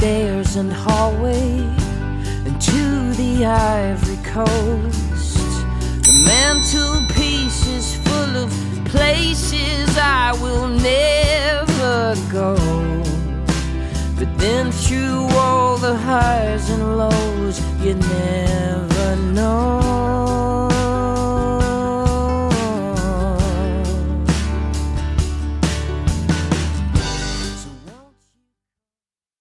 stairs and hallway and to the Ivory Coast. The mantelpiece is full of places I will never go. But then through all the highs and lows, you never know.